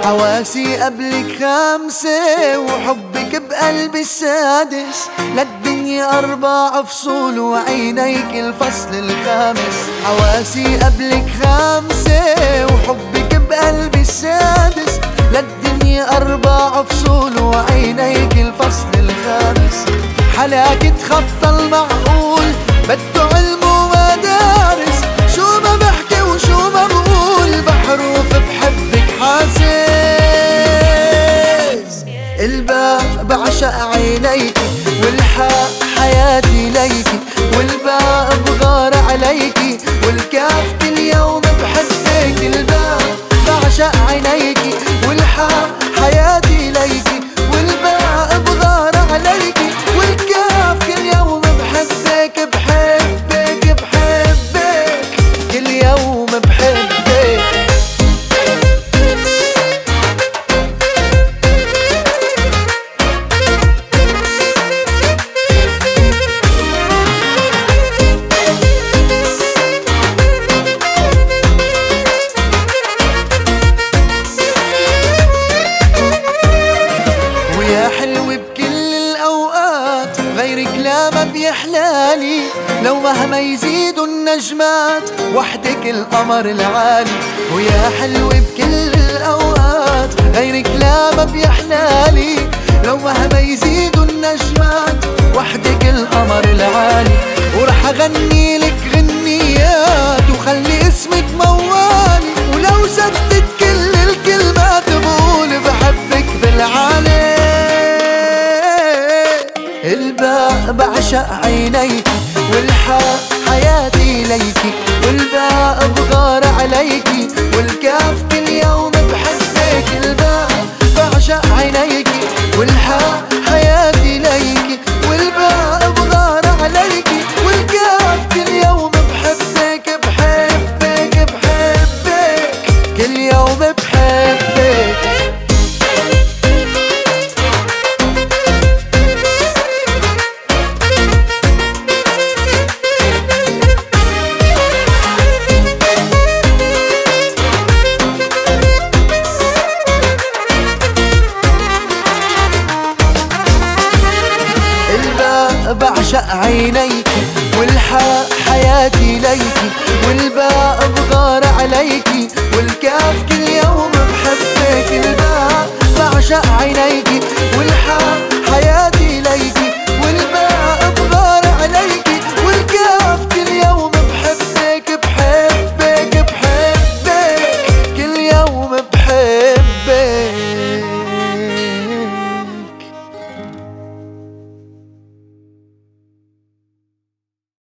حواسي قبلك خمسة وحبك بقلبي السادس، للدنيا 4 فصول وعينيك الفصل الخامس. حواسي قبلك خمسة وحبك بقلبي السادس، للدنيا 4 فصول وعينيك الفصل الخامس. حلاك تخطى المعقول بده علم ومدارس، شو ما بحكي وشو ما بقول بحروف بحبك حاسس. الباء بعشق عينيكي والحاء حياتي ليكي، والباء بغار عليكي والكاف كل يوم بحبك. الباء بعشق عينيكي والحاء حياتي ليكي، والباء بغار عليكي والكاف كل يوم بحبك بحبك بحبك كل يوم بحبك. ويا حلو بكل الأوقات غيرك لا ما بيحلالي، لو مهما يزيدوا النجمات وحدك القمر العالي. ويا حلو بكل الأوقات غيرك لا ما بيحلالي، لو مهما يزيدوا النجمات وحدك القمر العالي. ورح أغني لك غنيات وخلي اسمك موالي، ولو زدت كل الكلمات بقول بحبك بالعالي. الباء بعشق عينيكي والحاء حياتي ليكي، والباء بغار عليكي والكاف كل يوم بحبك. الباء بعشق عينيكي والحاء حياتي ليكي، والباء بغار عليكي والكاف كل يوم بحبك بحبك بحبك كل يوم بحبك. بعشق عينيكي والحاء حياتي ليكي، والباء بغار عليكي والكاف كل يوم بحبك. الباء بعشق عينيكي